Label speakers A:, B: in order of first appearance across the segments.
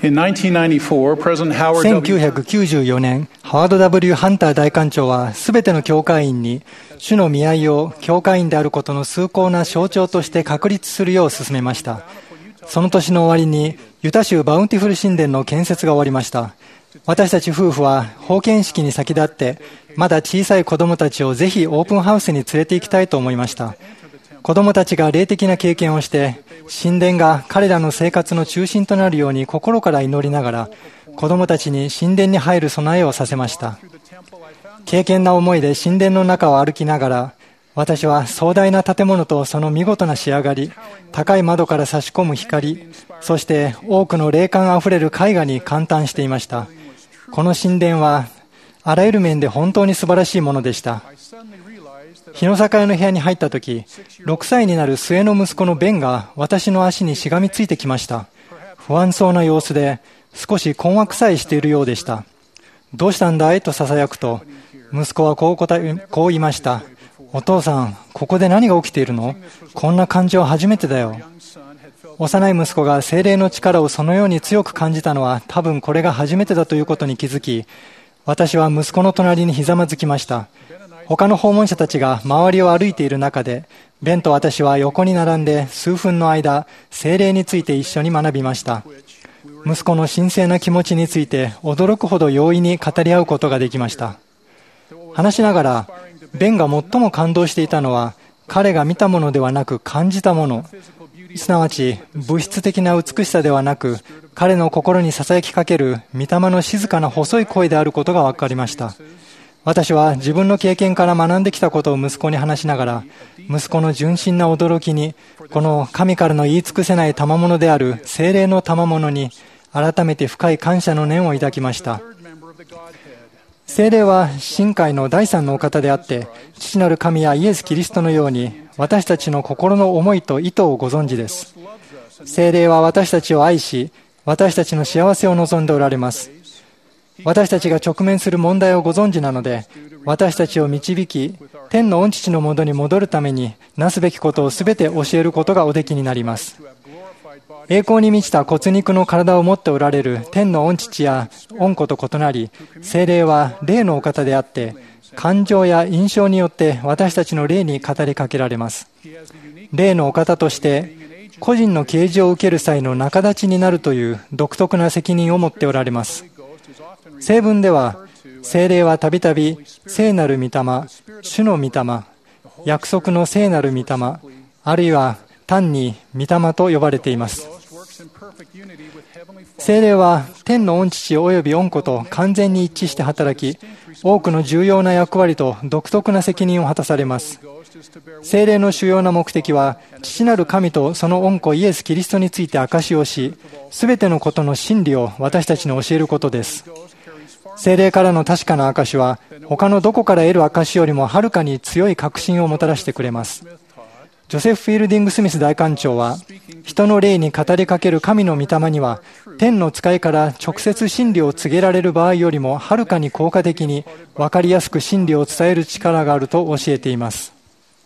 A: In 1994, President Howard W.
B: 1994年、ハワード W. ハンター大官長は、すべての教会員に、主の御愛を教会員であることの崇高な象徴として確立するよう進めました。その年の終わりに、ユタ州バウンティフル神殿の建設が終わりました。私たち夫婦は、封建式に先立って、まだ小さい子供たちをぜひオープンハウスに連れて行きたいと思いました。子供たちが霊的な経験をして、神殿が彼らの生活の中心となるように心から祈りながら、子供たちに神殿に入る備えをさせました。敬虔な思いで神殿の中を歩きながら、私は壮大な建物とその見事な仕上がり、高い窓から差し込む光、そして多くの霊感あふれる絵画に感嘆していました。この神殿は、あらゆる面で本当に素晴らしいものでした。日の境の部屋に入ったとき、6歳になる末の息子のベンが私の足にしがみついてきました。不安そうな様子で、少し困惑さえしているようでした。どうしたんだいと囁くと、息子はこう言いました。お父さん、ここで何が起きているの？こんな感じは初めてだよ。幼い息子が聖霊の力をそのように強く感じたのは多分これが初めてだということに気づき、私は息子の隣にひざまずきました。他の訪問者たちが周りを歩いている中で、ベンと私は横に並んで数分の間、聖霊について一緒に学びました。息子の神聖な気持ちについて驚くほど容易に語り合うことができました。話しながら、ベンが最も感動していたのは、彼が見たものではなく感じたもの、すなわち物質的な美しさではなく、彼の心に囁きかける御霊の静かな細い声であることが分かりました。私は自分の経験から学んできたことを息子に話しながら、息子の純真な驚きに、この神からの言い尽くせない賜物である聖霊の賜物に、改めて深い感謝の念を抱きました。聖霊は神界の第三のお方であって、父なる神やイエス・キリストのように、私たちの心の思いと意図をご存知です。聖霊は私たちを愛し、私たちの幸せを望んでおられます。私たちが直面する問題をご存知なので、私たちを導き、天の御父のもとに戻るために、なすべきことをすべて教えることがおできになります。栄光に満ちた骨肉の体を持っておられる天の御父や御子と異なり、聖霊は霊のお方であって、感情や印象によって私たちの霊に語りかけられます。霊のお方として、個人の啓示を受ける際の仲立ちになるという独特な責任を持っておられます。聖文では、聖霊はたびたび聖なる御霊、主の御霊、約束の聖なる御霊、あるいは単に御霊と呼ばれています。聖霊は天の御父および御子と完全に一致して働き、多くの重要な役割と独特な責任を果たされます。聖霊の主要な目的は、父なる神とその御子イエス・キリストについて証しをし、すべてのことの真理を私たちに教えることです。聖霊からの確かな証しは、他のどこから得る証しよりもはるかに強い確信をもたらしてくれます。ジョセフ・フィールディング・スミス大官長は、人の霊に語りかける神の御霊には、天の使いから直接真理を告げられる場合よりもはるかに効果的に分かりやすく真理を伝える力があると教えています。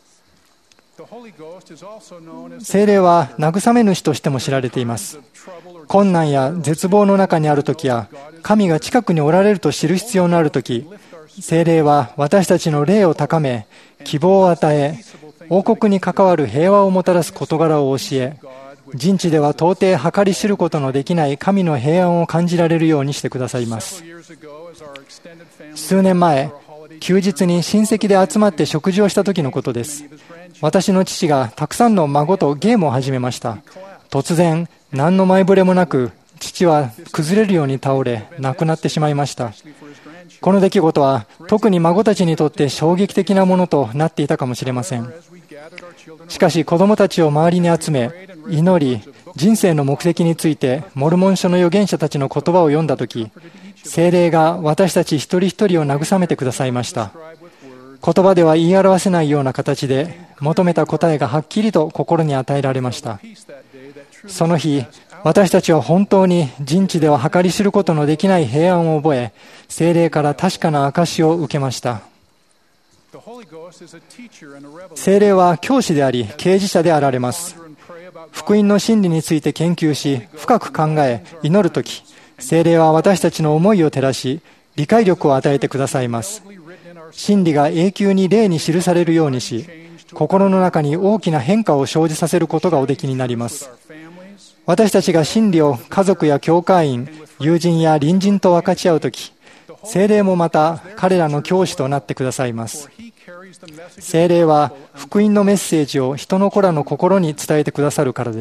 B: 聖霊は慰め主としても知られています。困難や絶望の中にあるときや、神が近くにおられると知る必要のあるとき、聖霊は私たちの霊を高め、希望を与え、王国に関わる平和をもたらす事柄を教え、人知では到底計り知ることのできない神の平安を感じられるようにしてくださいます。数年前、休日に親戚で集まって食事をした時のことです。私の父がたくさんの孫とゲームを始めました。突然、何の前触れもなく、父は崩れるように倒れ、亡くなってしまいました。この出来事は、特に孫たちにとって衝撃的なものとなっていたかもしれません。しかし、子供たちを周りに集め、祈り、人生の目的について、モルモン書の預言者たちの言葉を読んだとき、聖霊が私たち一人一人を慰めてくださいました。言葉では言い表せないような形で、求めた答えがはっきりと心に与えられました。その日、私たちは本当に人知では計り知ることのできない平安を覚え、聖霊から確かな証しを受けました。聖霊は教師であり、啓示者であられます。 福音の真理について研究し、深く考え、祈るとき、聖霊は私たちの思いを照らし、理解力を与えてくださいます。真理が永久に霊に記されるようにし、心の中に大きな変化を生じさせることがおできになります。私たちが真理を家族や教会員、友人や隣人と分かち合うとき、聖霊もまた彼らの教師となってくださいます。聖霊は福音のメッセージを人の子らの心に伝えてくださるからです。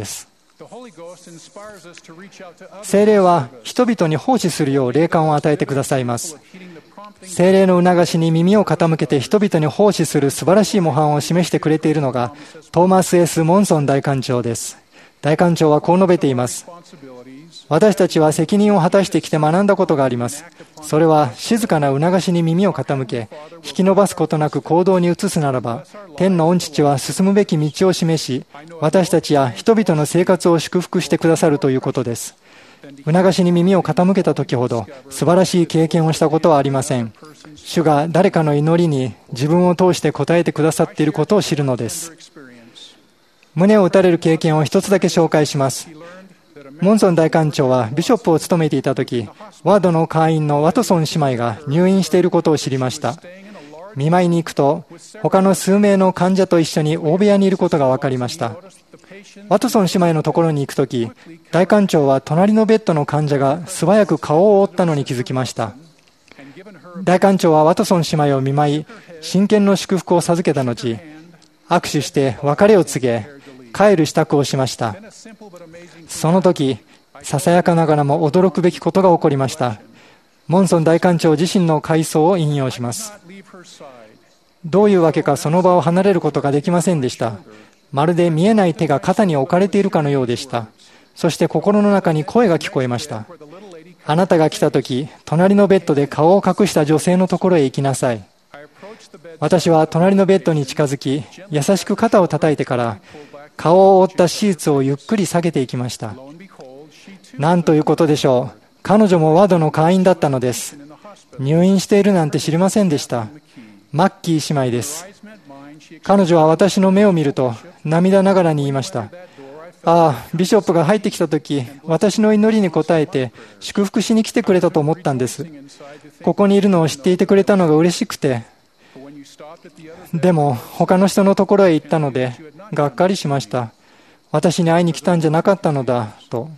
B: 聖霊は人々に奉仕するよう霊感を与えてくださいます。聖霊の促しに耳を傾けて人々に奉仕する素晴らしい模範を示してくれているのがトーマス・ S. モンソン大官長です。大官長はこう述べています。私たちは責任を果たしてきて学んだことがあります。それは静かな促しに耳を傾け、引き伸ばすことなく行動に移すならば、天の御父は進むべき道を示し、私たちや人々の生活を祝福してくださるということです。促しに耳を傾けた時ほど素晴らしい経験をしたことはありません。主が誰かの祈りに自分を通して応えてくださっていることを知るのです。胸を打たれる経験を一つだけ紹介します。モンソン大官長はビショップを務めていたとき、ワードの会員のワトソン姉妹が入院していることを知りました。見舞いに行くと、他の数名の患者と一緒に大部屋にいることが分かりました。ワトソン姉妹のところに行くとき、大官長は隣のベッドの患者が素早く顔を覆ったのに気づきました。大官長はワトソン姉妹を見舞い、真剣の祝福を授けた後、握手して別れを告げ、帰る支度をしました。その時、ささやかながらも驚くべきことが起こりました。モンソン大官長自身の回想を引用します。どういうわけかその場を離れることができませんでした。まるで見えない手が肩に置かれているかのようでした。そして心の中に声が聞こえました。あなたが来た時、隣のベッドで顔を隠した女性のところへ行きなさい。私は隣のベッドに近づき、優しく肩を叩いてから、顔を覆ったシーツをゆっくり下げていきました。なんということでしょう。彼女もワドの会員だったのです。入院しているなんて知りませんでした。マッキー姉妹です。彼女は私の目を見ると涙ながらに言いました。ああ、ビショップが入ってきたとき、私の祈りに応えて祝福しに来てくれたと思ったんです。ここにいるのを知っていてくれたのが嬉しくて、でも他の人のところへ行ったのでがっかりしました。私に会いに来たんじゃなかったのだと。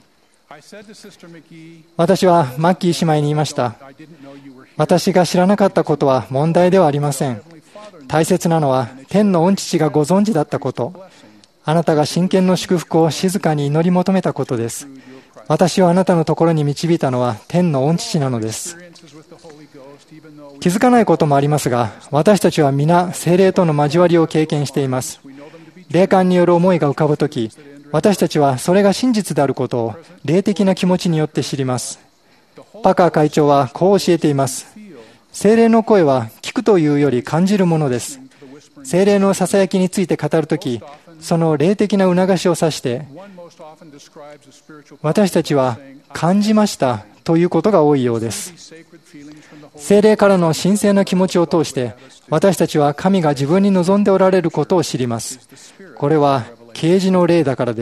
B: 私はマッキー姉妹に言いました。私が知らなかったことは問題ではありません。大切なのは天の御父がご存知だったこと、あなたが真剣の祝福を静かに祈り求めたことです。私をあなたのところに導いたのは天の御父なのです。気づかないこともありますが、私たちは皆聖霊との交わりを経験しています。霊感による思いが浮かぶとき、私たちはそれが真実であることを霊的な気持ちによって知ります。パカー会長はこう教えています。聖霊の声は聞くというより感じるものです。聖霊のささやきについて語るとき、その霊的な促しを指して、私たちは感じましたということが多いようです。聖霊からの神聖な気持ちを通して、私たちは神が自分に望んでおられることを知ります。これは啓示の霊だからです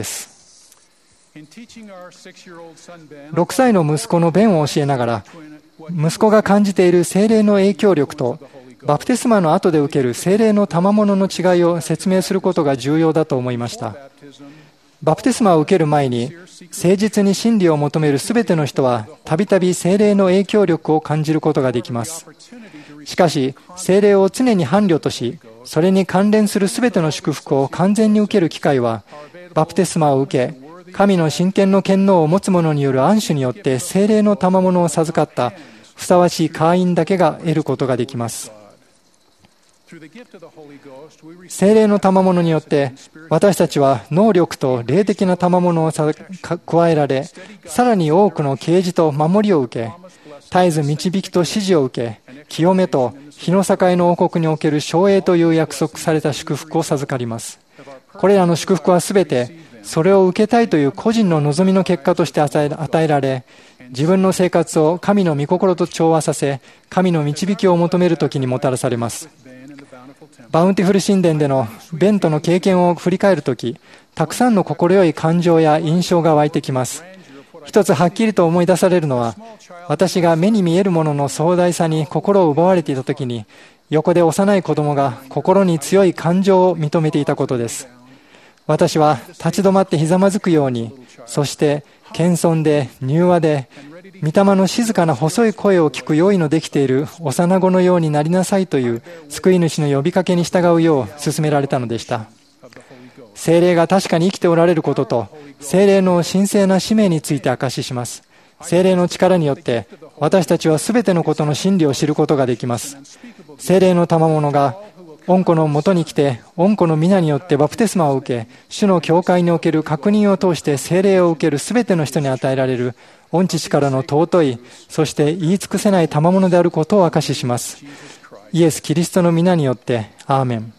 B: 。6歳の息子のベンを教えながら、息子が感じている聖霊の影響力と、バプテスマの後で受ける聖霊の賜物の違いを説明することが重要だと思いました。バプテスマを受ける前に、誠実に真理を求めるすべての人は、たびたび聖霊の影響力を感じることができます。しかし、聖霊を常に伴侶とし、それに関連するすべての祝福を完全に受ける機会は、バプテスマを受け、神の真剣の権能を持つ者による安守によって聖霊の賜物を授かったふさわしい会員だけが得ることができます。聖霊の賜物によって私たちは能力と霊的な賜物を加えられ、さらに多くの啓示と守りを受け、絶えず導きと指示を受け、清めと日の境の王国における称栄という約束された祝福を授かります。これらの祝福はすべてそれを受けたいという個人の望みの結果として与えられ、自分の生活を神の御心と調和させ、神の導きを求めるときにもたらされます。 バウンティフル神殿でのベントの経験を振り返るとき、たくさんの心よい感情や印象が湧いてきます。一つはっきりと思い出されるのは、私が目に見えるものの壮大さに心を奪われていたときに、横で幼い子供が心に強い感情を認めていたことです。私は立ち止まってひざまずくように、そして謙遜で柔和で、御霊の静かな細い声を聞く用意のできている幼子のようになりなさいという救い主の呼びかけに従うよう勧められたのでした。聖霊が確かに生きておられることと、聖霊の神聖な使命について証しします。聖霊の力によって私たちはすべてのことの真理を知ることができます。聖霊の賜物が御子のもとに来て、御子の皆によってバプテスマを受け、主の教会における確認を通して聖霊を受けるすべての人に与えられる御父からの尊い、そして言い尽くせない賜物であることを証しします。イエス・キリストの皆によって、アーメン。